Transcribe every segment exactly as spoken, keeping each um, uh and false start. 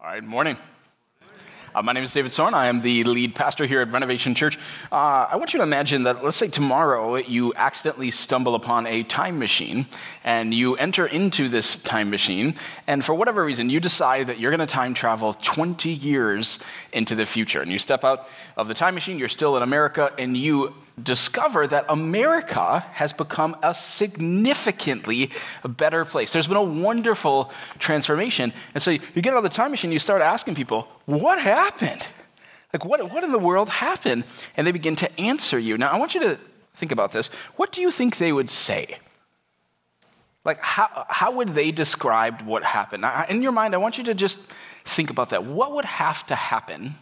All right, morning. Uh, my name is David Sorn. I am the lead pastor here at Renovation Church. Uh, I want you to imagine that, let's say tomorrow, you accidentally stumble upon a time machine, and you enter into this time machine, and for whatever reason, you decide that you're going to time travel twenty years into the future. And you step out of the time machine, you're still in America, and you discover that America has become a significantly better place. There's been a wonderful transformation. And so you get out of the time machine, you start asking people, what happened? Like, what, what in the world happened? And they begin to answer you. Now, I want you to think about this. What do you think they would say? Like, how, how would they describe what happened? Now, in your mind, I want you to just think about that. What would have to happen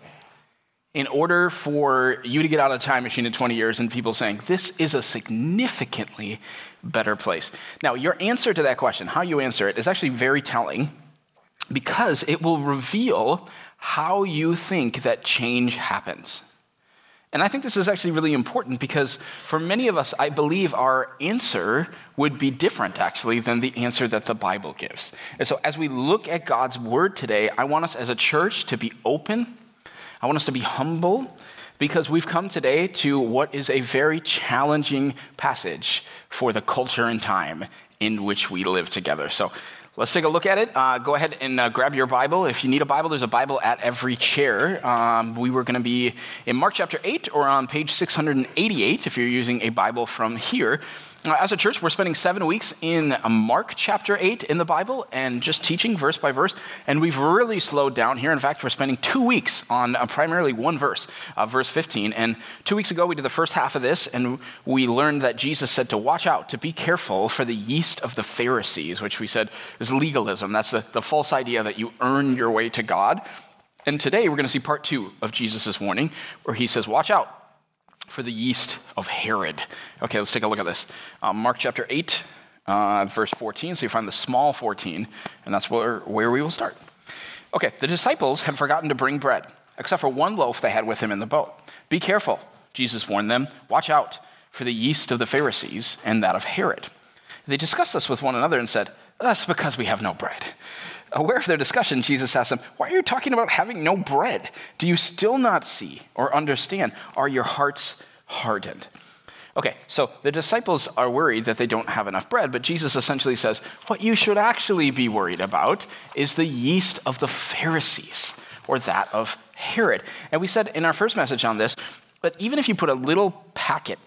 in order for you to get out of the time machine in twenty years and people saying, this is a significantly better place? Now, your answer to that question, how you answer it, is actually very telling because it will reveal how you think that change happens. And I think this is actually really important because for many of us, I believe our answer would be different, actually, than the answer that the Bible gives. And so as we look at God's word today, I want us as a church to be open. I want us to be humble because we've come today to what is a very challenging passage for the culture and time in which we live together. So let's take a look at it. Uh, go ahead and uh, grab your Bible. If you need a Bible, there's a Bible at every chair. Um, we were going to be in Mark chapter eight or on page six hundred eighty-eight if you're using a Bible from here. Uh, as a church, we're spending seven weeks in Mark chapter eight in the Bible and just teaching verse by verse. And we've really slowed down here. In fact, we're spending two weeks on uh, primarily one verse, uh, verse fifteen. And two weeks ago, we did the first half of this, and we learned that Jesus said to watch out, to be careful for the yeast of the Pharisees, which we said is legalism. That's the, the false idea that you earn your way to God. And today, we're going to see part two of Jesus' warning, where he says, watch out for the yeast of Herod. Okay, let's take a look at this. Um, Mark chapter eight, uh, verse fourteen. So you find the small fourteen, and that's where, where we will start. Okay, the disciples had forgotten to bring bread, except for one loaf they had with them in the boat. Be careful, Jesus warned them. Watch out for the yeast of the Pharisees and that of Herod. They discussed this with one another and said, that's because we have no bread. Aware of their discussion, Jesus asked them, why are you talking about having no bread? Do you still not see or understand? Are your hearts hardened? Okay, so the disciples are worried that they don't have enough bread, but Jesus essentially says, what you should actually be worried about is the yeast of the Pharisees or that of Herod. And we said in our first message on this, that even if you put a little packet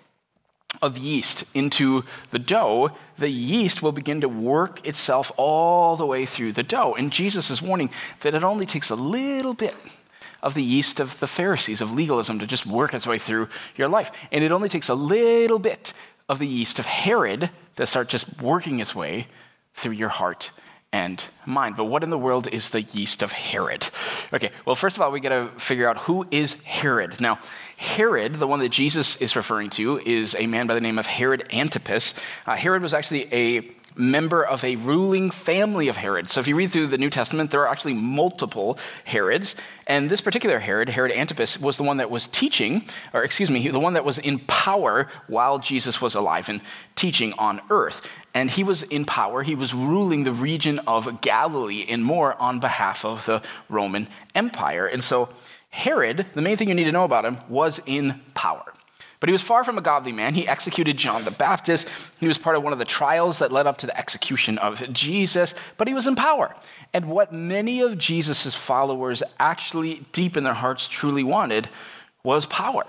of yeast into the dough, the yeast will begin to work itself all the way through the dough. And Jesus is warning that it only takes a little bit of the yeast of the Pharisees, of legalism, to just work its way through your life. And it only takes a little bit of the yeast of Herod to start just working its way through your heart and mind. But what in the world is the yeast of Herod? Okay, well, first of all, we got to figure out who is Herod. Now, Herod, the one that Jesus is referring to, is a man by the name of Herod Antipas. Uh, Herod was actually a member of a ruling family of Herod. So if you read through the New Testament, there are actually multiple Herods. And this particular Herod, Herod Antipas, was the one that was teaching, or excuse me, the one that was in power while Jesus was alive and teaching on earth. And he was in power. He was ruling the region of Galilee and more on behalf of the Roman Empire. And so Herod, the main thing you need to know about him, was in power. But he was far from a godly man. He executed John the Baptist. He was part of one of the trials that led up to the execution of Jesus, but he was in power. And what many of Jesus' followers actually deep in their hearts truly wanted was power,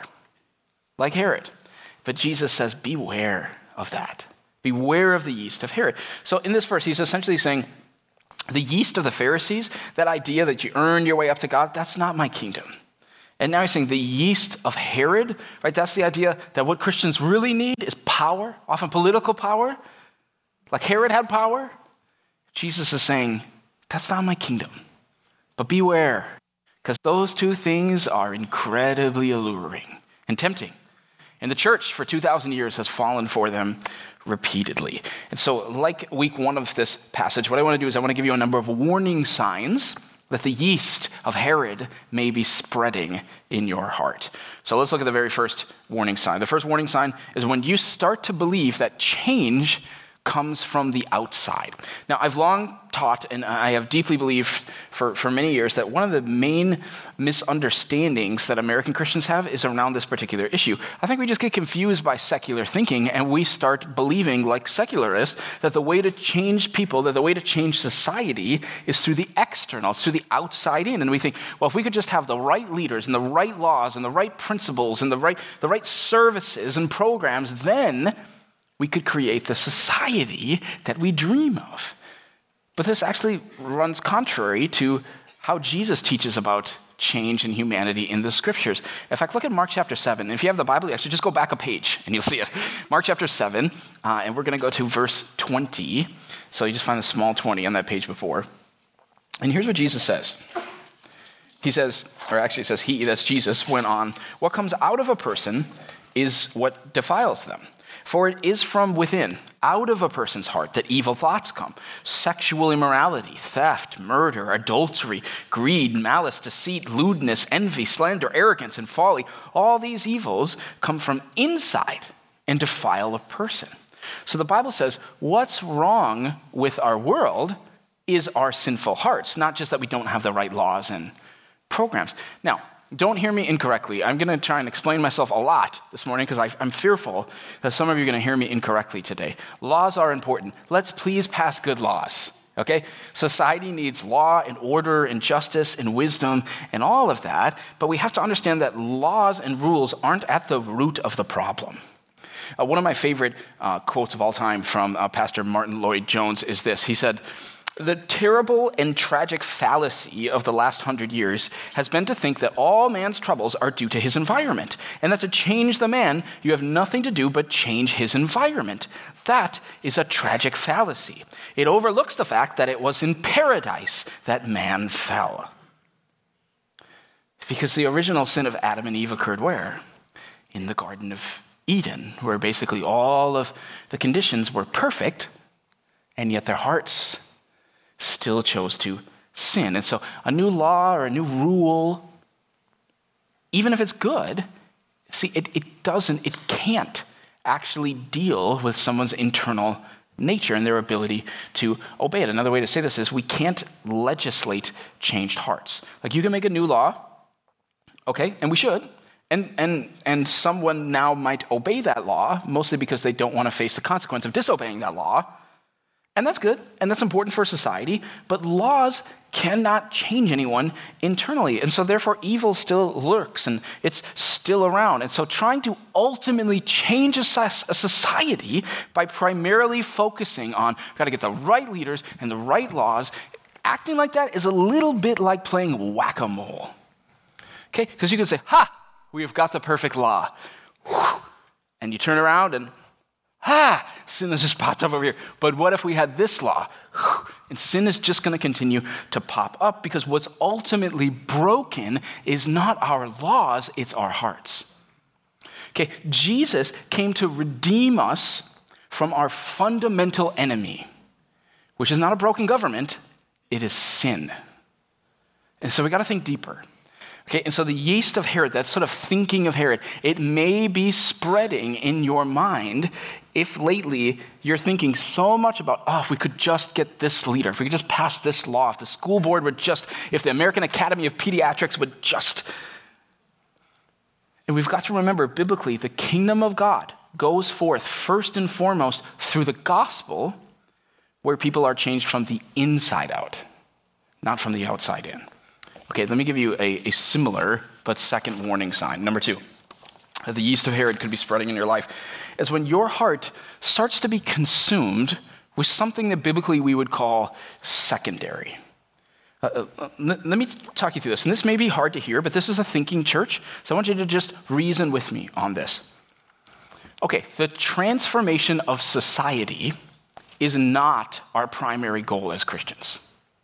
like Herod. But Jesus says, beware of that. Beware of the yeast of Herod. So in this verse, he's essentially saying, the yeast of the Pharisees, that idea that you earn your way up to God, that's not my kingdom. And now he's saying the yeast of Herod, right? That's the idea that what Christians really need is power, often political power. Like Herod had power. Jesus is saying, that's not my kingdom. But beware, because those two things are incredibly alluring and tempting. And the church for two thousand years has fallen for them repeatedly. And so like week one of this passage, what I want to do is I want to give you a number of warning signs that the yeast of Herod may be spreading in your heart. So let's look at the very first warning sign. The first warning sign is when you start to believe that change comes from the outside. Now, I've long taught, and I have deeply believed for, for many years, that one of the main misunderstandings that American Christians have is around this particular issue. I think we just get confused by secular thinking, and we start believing, like secularists, that the way to change people, that the way to change society is through the external, it's through the outside in. And we think, well, if we could just have the right leaders and the right laws and the right principles and the right, the right services and programs, then we could create the society that we dream of. But this actually runs contrary to how Jesus teaches about change in humanity in the scriptures. In fact, look at Mark chapter seven. If you have the Bible, you actually just go back a page and you'll see it. Mark chapter seven, uh, and we're going to go to verse twenty. So you just find the small twenty on that page before. And here's what Jesus says. He says, or actually it says he, that's Jesus, went on, what comes out of a person is what defiles them. For it is from within, out of a person's heart, that evil thoughts come. Sexual immorality, theft, murder, adultery, greed, malice, deceit, lewdness, envy, slander, arrogance, and folly. All these evils come from inside and defile a person. So the Bible says what's wrong with our world is our sinful hearts, not just that we don't have the right laws and programs. Now, don't hear me incorrectly. I'm going to try and explain myself a lot this morning because I'm fearful that some of you are going to hear me incorrectly today. Laws are important. Let's please pass good laws, okay? Society needs law and order and justice and wisdom and all of that, but we have to understand that laws and rules aren't at the root of the problem. Uh, one of my favorite uh, quotes of all time from uh, Pastor Martin Lloyd-Jones is this. He said, "The terrible and tragic fallacy of the last hundred years has been to think that all man's troubles are due to his environment, and that to change the man, you have nothing to do but change his environment. That is a tragic fallacy. It overlooks the fact that it was in paradise that man fell." Because the original sin of Adam and Eve occurred where? In the Garden of Eden, where basically all of the conditions were perfect, and yet their hearts still chose to sin. And so a new law or a new rule, even if it's good, see, it, it doesn't, it can't actually deal with someone's internal nature and their ability to obey it. Another way to say this is we can't legislate changed hearts. Like you can make a new law, okay, and we should, and and and someone now might obey that law, mostly because they don't want to face the consequence of disobeying that law. And that's good, and that's important for society, but laws cannot change anyone internally. And so therefore evil still lurks, and it's still around. And so trying to ultimately change a society by primarily focusing on, we've got to get the right leaders and the right laws, acting like that is a little bit like playing whack-a-mole. Okay, because you can say, ha, we have got the perfect law. And you turn around and, ah, sin has just popped up over here. But what if we had this law? And sin is just going to continue to pop up because what's ultimately broken is not our laws, it's our hearts. Okay, Jesus came to redeem us from our fundamental enemy, which is not a broken government, it is sin. And so we got to think deeper. Okay, and so the yeast of Herod, that sort of thinking of Herod, it may be spreading in your mind if lately you're thinking so much about, oh, if we could just get this leader, if we could just pass this law, if the school board would just, if the American Academy of Pediatrics would just. And we've got to remember, biblically, the kingdom of God goes forth first and foremost through the gospel, where people are changed from the inside out, not from the outside in. Okay, let me give you a, a similar but second warning sign. Number two, that the yeast of Herod could be spreading in your life, is when your heart starts to be consumed with something that biblically we would call secondary. Uh, uh, let me talk you through this. And this may be hard to hear, but this is a thinking church, so I want you to just reason with me on this. Okay, the transformation of society is not our primary goal as Christians.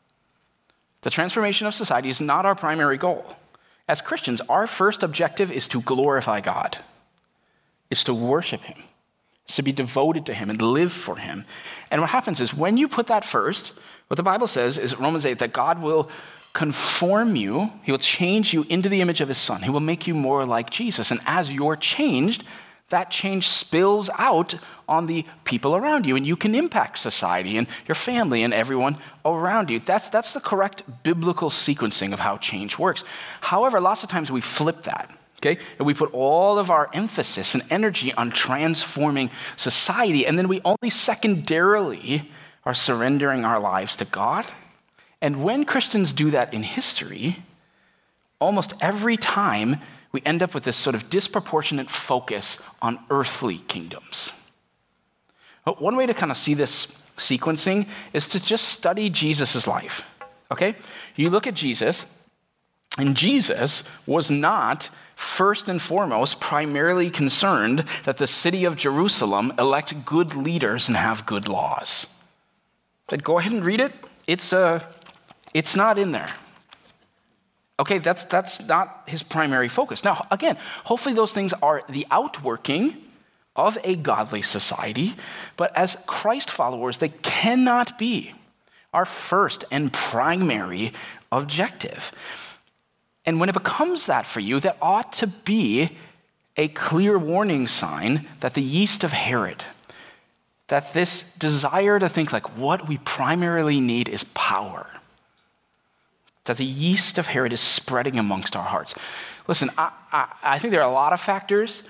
The transformation of society is not our primary goal. As Christians, our first objective is to glorify God, is to worship him, is to be devoted to him and live for him. And what happens is when you put that first, what the Bible says is Romans eight, that God will conform you, he will change you into the image of his son. He will make you more like Jesus. And as you're changed, that change spills out on the people around you, and you can impact society and your family and everyone around you. That's, that's the correct biblical sequencing of how change works. However, lots of times we flip that, okay? And we put all of our emphasis and energy on transforming society, and then we only secondarily are surrendering our lives to God. And when Christians do that in history, almost every time we end up with this sort of disproportionate focus on earthly kingdoms. But one way to kind of see this sequencing is to just study Jesus' life, okay? You look at Jesus, and Jesus was not first and foremost primarily concerned that the city of Jerusalem elect good leaders and have good laws. But go ahead and read it. It's, uh, it's not in there. Okay, that's that's not his primary focus. Now, again, hopefully those things are the outworking of a godly society, but as Christ followers, they cannot be our first and primary objective. And when it becomes that for you, that ought to be a clear warning sign that the yeast of Herod, that this desire to think like what we primarily need is power, that the yeast of Herod is spreading amongst our hearts. Listen, I, I, I think there are a lot of factors,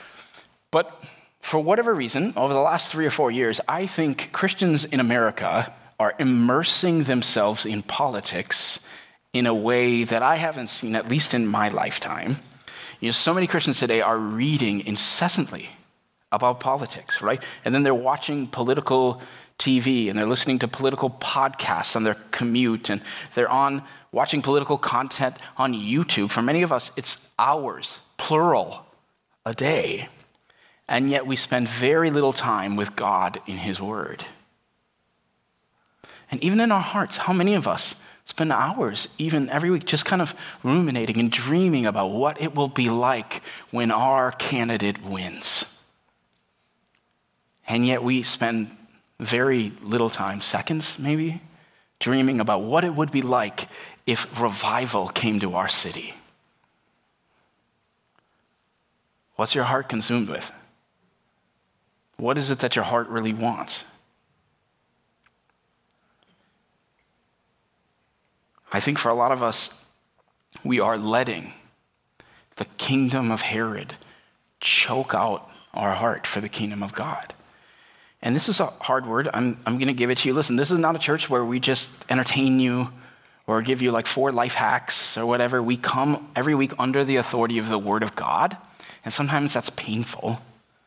but for whatever reason, over the last three or four years, I think Christians in America are immersing themselves in politics in a way that I haven't seen, at least in my lifetime. You know, so many Christians today are reading incessantly about politics, right? And then they're watching political T V, and they're listening to political podcasts on their commute, and they're on watching political content on YouTube. For many of us, it's hours, plural, a day. And yet we spend very little time with God in his word. And even in our hearts, how many of us spend hours, even every week, just kind of ruminating and dreaming about what it will be like when our candidate wins? And yet we spend very little time, seconds maybe, dreaming about what it would be like if revival came to our city. What's your heart consumed with? What is it that your heart really wants? I think for a lot of us, we are letting the kingdom of Herod choke out our heart for the kingdom of God. And this is a hard word. I'm, I'm going to give it to you. Listen, this is not a church where we just entertain you or give you like four life hacks or whatever. We come every week under the authority of the word of God. And sometimes that's painful.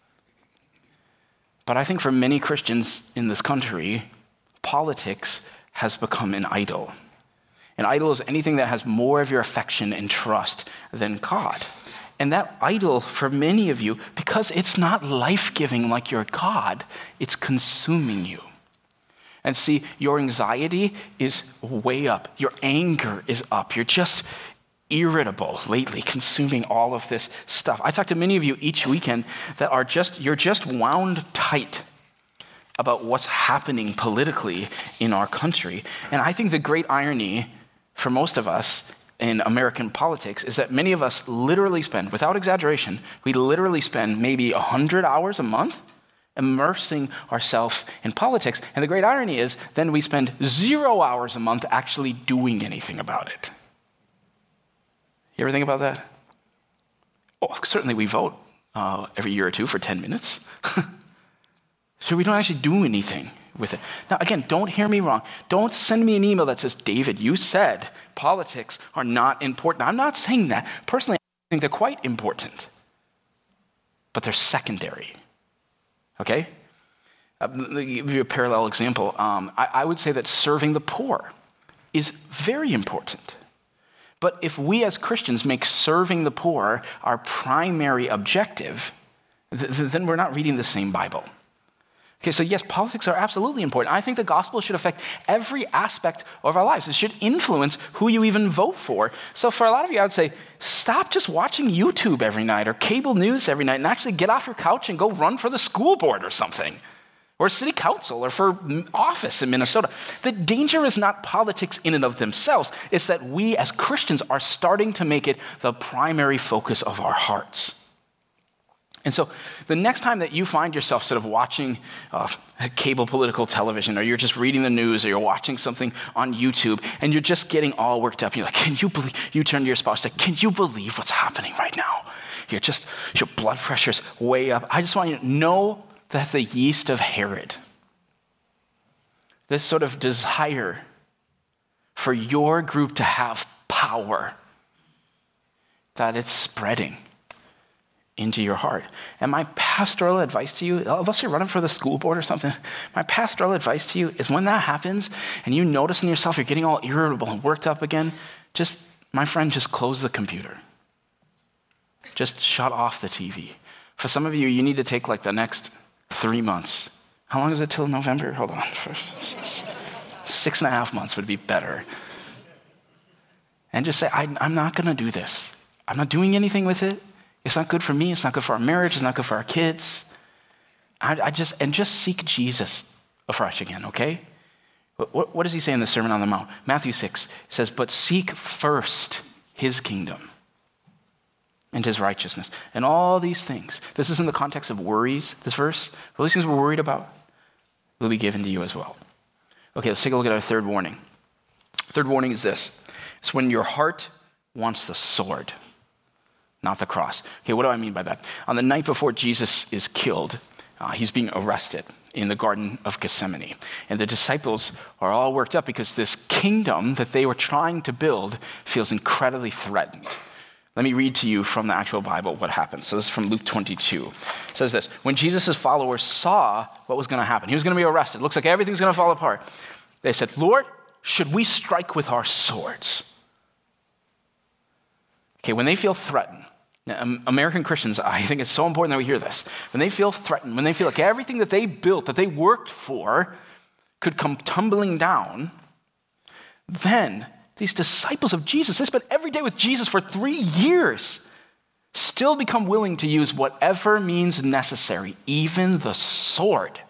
But I think for many Christians in this country, politics has become an idol. An idol is anything that has more of your affection and trust than God. And that idol, for many of you, because it's not life-giving like your God, it's consuming you. And see, your anxiety is way up. Your anger is up. You're just irritable lately, consuming all of this stuff. I talk to many of you each weekend that are just, you're just wound tight about what's happening politically in our country. And I think the great irony for most of us in American politics is that many of us literally spend, without exaggeration, we literally spend maybe one hundred hours a month immersing ourselves in politics. And the great irony is then we spend zero hours a month actually doing anything about it. You ever think about that? Oh, certainly we vote uh, every year or two for ten minutes. So we don't actually do anything with it. Now, again, don't hear me wrong. Don't send me an email that says, David, you said politics are not important. I'm not saying that. Personally, I think they're quite important. But they're secondary. Okay? Uh, let me give you a parallel example. Um, I, I would say that serving the poor is very important. But if we as Christians make serving the poor our primary objective, th- then we're not reading the same Bible. Okay, so yes, politics are absolutely important. I think the gospel should affect every aspect of our lives. It should influence who you even vote for. So for a lot of you, I would say, stop just watching YouTube every night or cable news every night and actually get off your couch and go run for the school board or something, or city council, or for office in Minnesota. The danger is not politics in and of themselves. It's that we as Christians are starting to make it the primary focus of our hearts. And so the next time that you find yourself sort of watching uh, cable political television, or you're just reading the news, or you're watching something on YouTube, and you're just getting all worked up, you're like, can you believe, you turn to your spouse, like, can you believe what's happening right now? You're just, your blood pressure's way up. I just want you to know that the yeast of Herod, this sort of desire for your group to have power, that it's spreading into your heart. And my pastoral advice to you, unless you're running for the school board or something, my pastoral advice to you is when that happens and you notice in yourself you're getting all irritable and worked up again, just, my friend, just close the computer. Just shut off the T V. For some of you, you need to take like the next three months. How long is it till November? Hold on. Six and a half months would be better. And just say, I, I'm not going to do this. I'm not doing anything with it. It's not good for me. It's not good for our marriage. It's not good for our kids. I, I just, and just seek Jesus afresh again, okay? What, what does he say in the Sermon on the Mount? Matthew six says, but seek first his kingdom and his righteousness. And all these things, this is in the context of worries, this verse. All these things we're worried about will be given to you as well. Okay, let's take a look at our third warning. Third warning is this. It's when your heart wants the sword, not the cross. Okay, what do I mean by that? On the night before Jesus is killed, uh, he's being arrested in the Garden of Gethsemane. And the disciples are all worked up because this kingdom that they were trying to build feels incredibly threatened. Let me read to you from the actual Bible what happens. So this is from Luke twenty-two. It says this, when Jesus' followers saw what was going to happen, he was going to be arrested. It looks like everything's going to fall apart. They said, Lord, should we strike with our swords? Okay, when they feel threatened, now, American Christians, I think it's so important that we hear this. When they feel threatened, when they feel like everything that they built, that they worked for, could come tumbling down, then these disciples of Jesus, they spent every day with Jesus for three years, still become willing to use whatever means necessary, even the sword,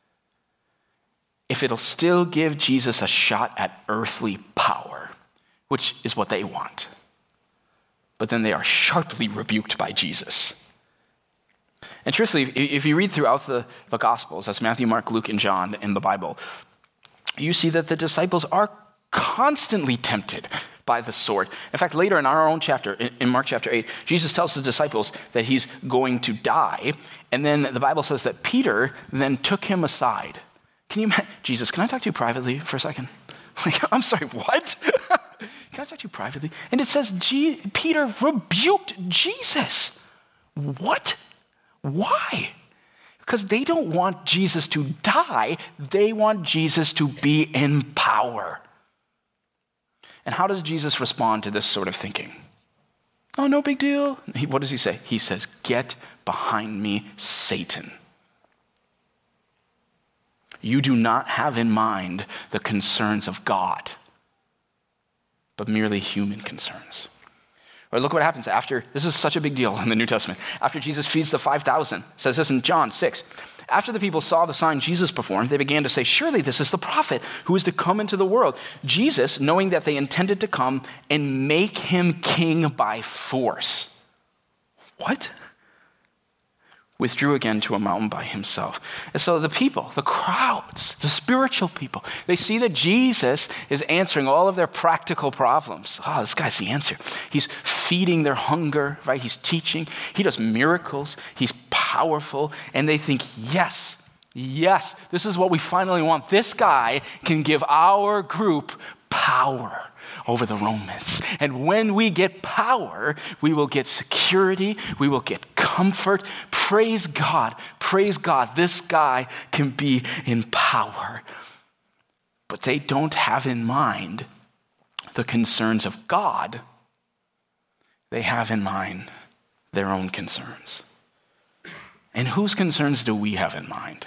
if it'll still give Jesus a shot at earthly power, which is what they want. But then they are sharply rebuked by Jesus. And truthfully, if you read throughout the, the Gospels, that's Matthew, Mark, Luke, and John in the Bible, you see that the disciples are constantly tempted by the sword. In fact, later in our own chapter, in Mark chapter eight, Jesus tells the disciples that he's going to die. And then the Bible says that Peter then took him aside. Can you imagine? Jesus, can I talk to you privately for a second? Like, I'm sorry, what? Can I talk to you privately? And it says G- Peter rebuked Jesus. What? Why? Because they don't want Jesus to die. They want Jesus to be in power. And how does Jesus respond to this sort of thinking? Oh, no big deal. He, what does he say? He says, get behind me, Satan. You do not have in mind the concerns of God, but merely human concerns. Or look what happens after, this is such a big deal in the New Testament. After Jesus feeds the five thousand, it says this in John six. After the people saw the sign Jesus performed, they began to say, surely this is the prophet who is to come into the world. Jesus, knowing that they intended to come and make him king by force. What? Withdrew again to a mountain by himself. And so the people, the crowds, the spiritual people, they see that Jesus is answering all of their practical problems. Oh, this guy's the answer. He's feeding their hunger, right? He's teaching. He does miracles. He's powerful. And they think, yes, yes, this is what we finally want. This guy can give our group power over the Romans. And when we get power, we will get security, we will get comfort. Praise God, praise God, this guy can be in power. But they don't have in mind the concerns of God. They have in mind their own concerns. And whose concerns do we have in mind?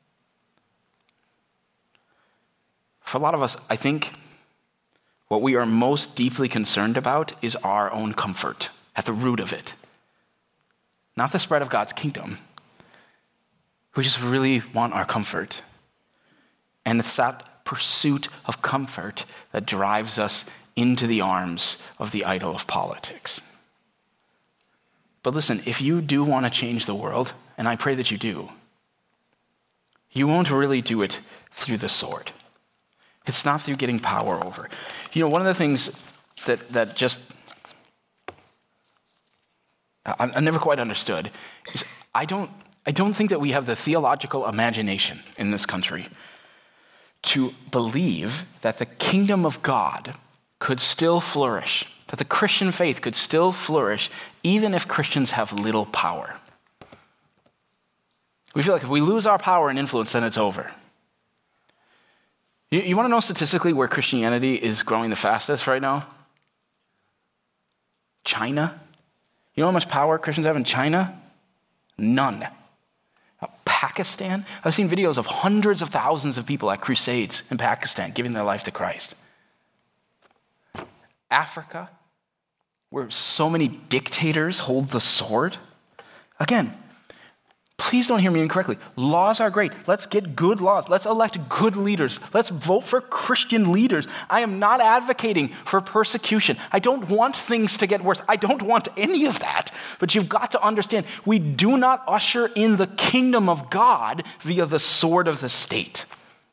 For a lot of us, I think what we are most deeply concerned about is our own comfort at the root of it. Not the spread of God's kingdom. We just really want our comfort. And it's that pursuit of comfort that drives us into the arms of the idol of politics. But listen, if you do want to change the world, and I pray that you do, you won't really do it through the sword. It's not through getting power over. You know, one of the things that, that just, I, I never quite understood is I don't, I don't think that we have the theological imagination in this country to believe that the kingdom of God could still flourish, that the Christian faith could still flourish even if Christians have little power. We feel like if we lose our power and influence, then it's over. You, you want to know statistically where Christianity is growing the fastest right now? China. You know how much power Christians have in China? None. Uh, Pakistan. I've seen videos of hundreds of thousands of people at crusades in Pakistan giving their life to Christ. Africa, where so many dictators hold the sword. Again, please don't hear me incorrectly. Laws are great. Let's get good laws. Let's elect good leaders. Let's vote for Christian leaders. I am not advocating for persecution. I don't want things to get worse. I don't want any of that. But you've got to understand, we do not usher in the kingdom of God via the sword of the state.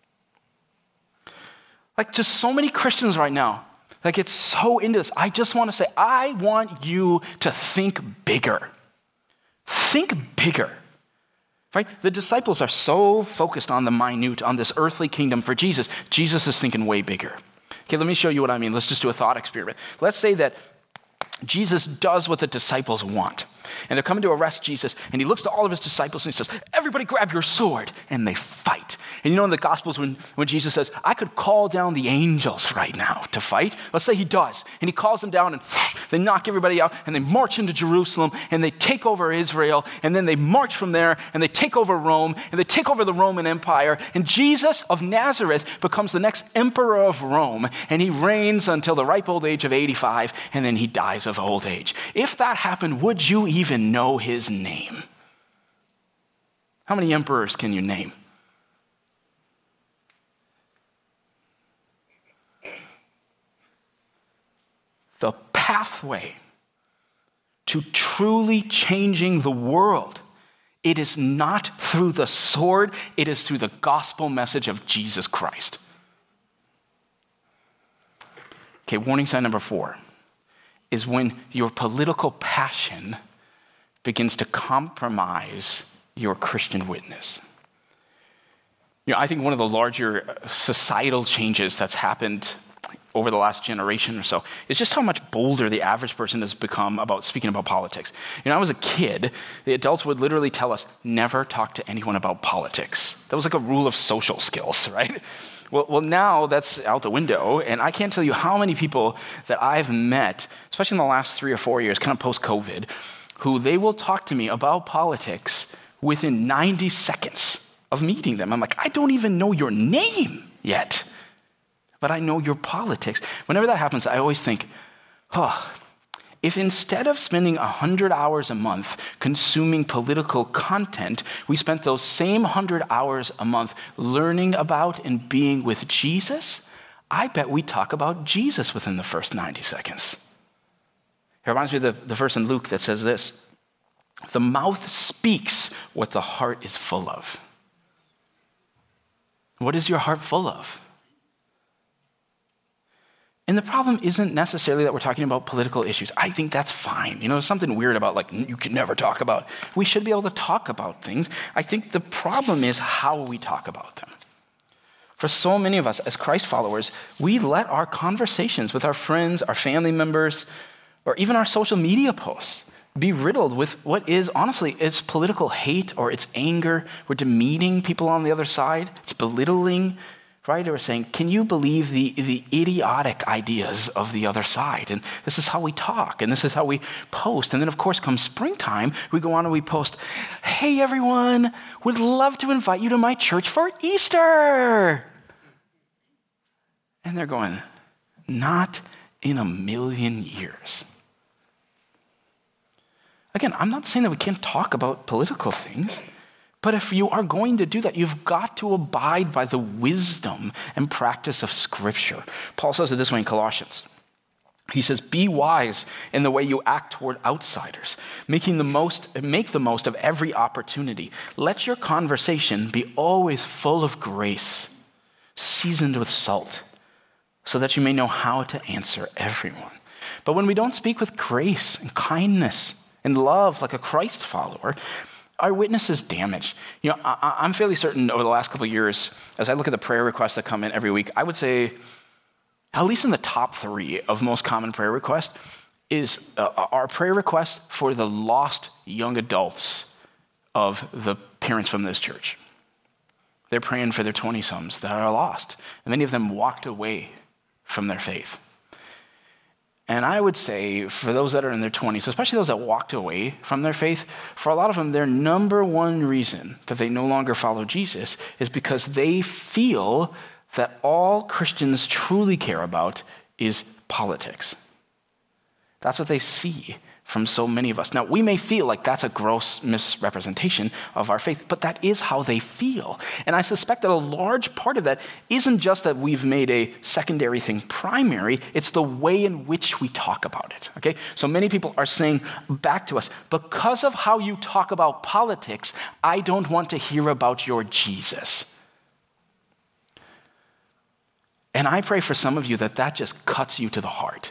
Like, just so many Christians right now, like, it's so into this. I just want to say, I want you to think bigger. Think bigger. Right? The disciples are so focused on the minute, on this earthly kingdom for Jesus. Jesus is thinking way bigger. Okay, let me show you what I mean. Let's just do a thought experiment. Let's say that Jesus does what the disciples want. And they're coming to arrest Jesus, and he looks to all of his disciples and he says, everybody grab your sword, and they fight. And you know in the Gospels when, when Jesus says, I could call down the angels right now to fight. Let's say he does, and he calls them down, and they knock everybody out, and they march into Jerusalem, and they take over Israel, and then they march from there, and they take over Rome, and they take over the Roman Empire, and Jesus of Nazareth becomes the next emperor of Rome, and he reigns until the ripe old age of eighty-five, and then he dies of old age. If that happened, would you even know his name? How many emperors can you name? The pathway to truly changing the world, it is not through the sword, it is through the gospel message of Jesus Christ. Okay, warning sign number four is when your political passion begins to compromise your Christian witness. You know, I think one of the larger societal changes that's happened over the last generation or so is just how much bolder the average person has become about speaking about politics. You know, I was a kid, the adults would literally tell us, never talk to anyone about politics. That was like a rule of social skills, right? Well, well, now that's out the window, and I can't tell you how many people that I've met, especially in the last three or four years, kind of post-COVID, who they will talk to me about politics within ninety seconds of meeting them. I'm like, I don't even know your name yet, but I know your politics. Whenever that happens, I always think, oh, if instead of spending one hundred hours a month consuming political content, we spent those same one hundred hours a month learning about and being with Jesus, I bet we talk about Jesus within the first ninety seconds. It reminds me of the, the verse in Luke that says this: the mouth speaks what the heart is full of. What is your heart full of? And the problem isn't necessarily that we're talking about political issues. I think that's fine. You know, there's something weird about, like, you can never talk about. We should be able to talk about things. I think the problem is how we talk about them. For so many of us as Christ followers, we let our conversations with our friends, our family members, or even our social media posts be riddled with what is, honestly, it's political hate or it's anger. We're demeaning people on the other side. It's belittling. Right? Or saying, can you believe the, the idiotic ideas of the other side? And this is how we talk, and this is how we post. And then, of course, come springtime, we go on and we post, hey, everyone, would love to invite you to my church for Easter. And they're going, not in a million years. Again, I'm not saying that we can't talk about political things. But if you are going to do that, you've got to abide by the wisdom and practice of Scripture. Paul says it this way in Colossians. He says, be wise in the way you act toward outsiders, making the most, make the most of every opportunity. Let your conversation be always full of grace, seasoned with salt, so that you may know how to answer everyone. But when we don't speak with grace and kindness and love like a Christ follower, our witness is damaged. You know, I, I'm fairly certain over the last couple of years, as I look at the prayer requests that come in every week, I would say, at least in the top three of most common prayer requests, is uh, our prayer request for the lost young adults of the parents from this church. They're praying for their twenty-somethings that are lost. And many of them walked away from their faith. And I would say for those that are in their twenties, especially those that walked away from their faith, for a lot of them, their number one reason that they no longer follow Jesus is because they feel that all Christians truly care about is politics. That's what they see from so many of us. Now, we may feel like that's a gross misrepresentation of our faith, but that is how they feel. And I suspect that a large part of that isn't just that we've made a secondary thing primary, it's the way in which we talk about it, okay? So many people are saying back to us, because of how you talk about politics, I don't want to hear about your Jesus. And I pray for some of you that that just cuts you to the heart.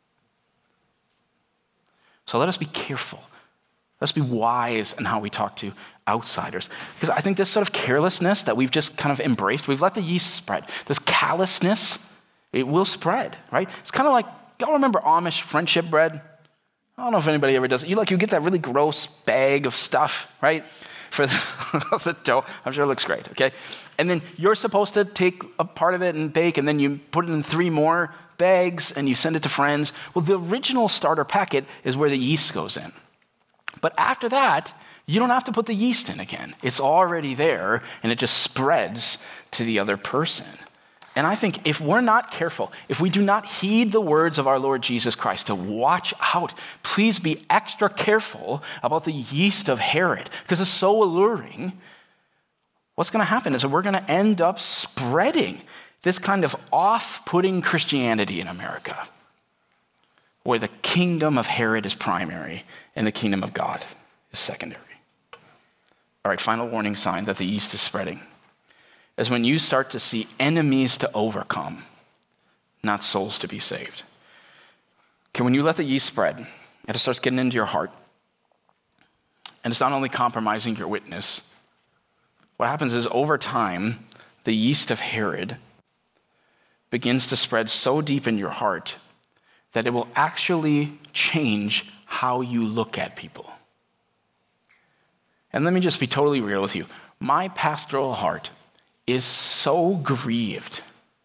So let us be careful. Let's be wise in how we talk to outsiders. Because I think this sort of carelessness that we've just kind of embraced, we've let the yeast spread. This callousness, it will spread, right? It's kind of like, y'all remember Amish friendship bread? I don't know if anybody ever does it. You like, you get that really gross bag of stuff, right? For the, the dough. I'm sure it looks great, okay? And then you're supposed to take a part of it and bake, and then you put it in three more bags, and you send it to friends. Well, the original starter packet is where the yeast goes in. But after that, you don't have to put the yeast in again. It's already there, and it just spreads to the other person. And I think if we're not careful, if we do not heed the words of our Lord Jesus Christ to watch out, please be extra careful about the yeast of Herod, because it's so alluring. What's going to happen is that we're going to end up spreading this kind of off-putting Christianity in America, where the kingdom of Herod is primary and the kingdom of God is secondary. All right, final warning sign that the yeast is spreading is when you start to see enemies to overcome, not souls to be saved. Okay, when you let the yeast spread, and it starts getting into your heart, and it's not only compromising your witness, what happens is over time, the yeast of Herod begins to spread so deep in your heart that it will actually change how you look at people. And let me just be totally real with you. My pastoral heart is so grieved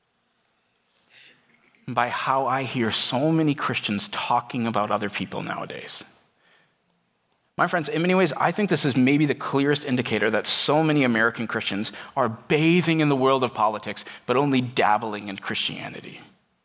by how I hear so many Christians talking about other people nowadays. My friends, in many ways, I think this is maybe the clearest indicator that so many American Christians are bathing in the world of politics, but only dabbling in Christianity.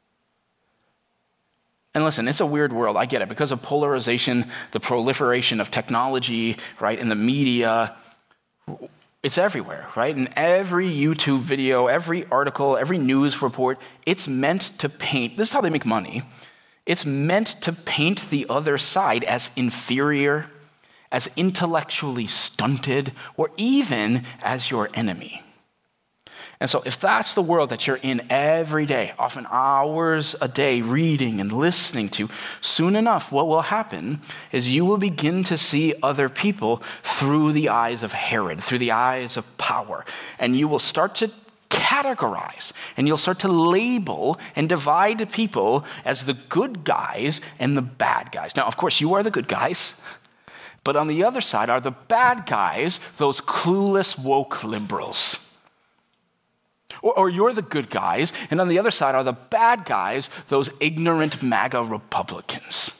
And listen, it's a weird world, I get it, because of polarization, the proliferation of technology, right, and the media. It's everywhere, right? In every YouTube video, every article, every news report, it's meant to paint, this is how they make money, it's meant to paint the other side as inferior, as intellectually stunted, or even as your enemy. And so if that's the world that you're in every day, often hours a day reading and listening to, soon enough what will happen is you will begin to see other people through the eyes of Herod, through the eyes of power. And you will start to categorize, and you'll start to label and divide people as the good guys and the bad guys. Now, of course, you are the good guys, but on the other side are the bad guys, those clueless woke liberals. Or, or you're the good guys, and on the other side are the bad guys, those ignorant MAGA Republicans.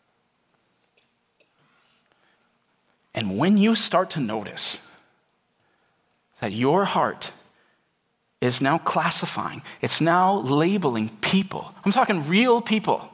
And when you start to notice that your heart is now classifying, it's now labeling people, I'm talking real people,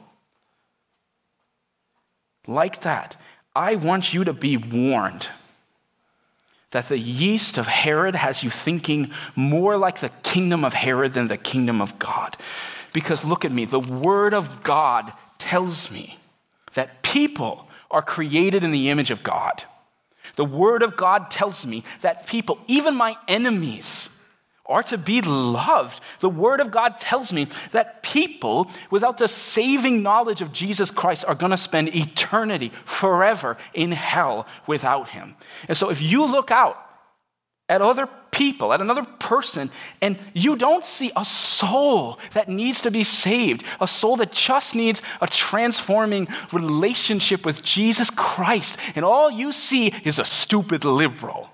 like that, I want you to be warned that the yeast of Herod has you thinking more like the kingdom of Herod than the kingdom of God. Because look at me, the word of God tells me that people are created in the image of God. The Word of God tells me that people, even my enemies, are to be loved. The Word of God tells me that people without the saving knowledge of Jesus Christ are going to spend eternity forever in hell without him. And so if you look out at other people, at another person, and you don't see a soul that needs to be saved, a soul that just needs a transforming relationship with Jesus Christ, and all you see is a stupid liberal,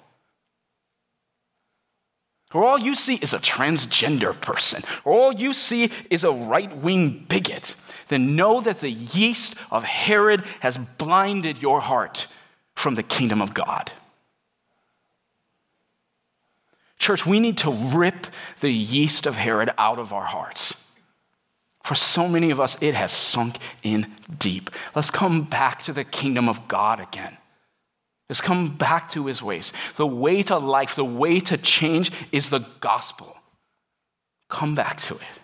or all you see is a transgender person, or all you see is a right-wing bigot, then know that the yeast of Herod has blinded your heart from the kingdom of God. Church, we need to rip the yeast of Herod out of our hearts. For so many of us, it has sunk in deep. Let's come back to the kingdom of God again. Let's come back to his ways. The way to life, the way to change is the gospel. Come back to it.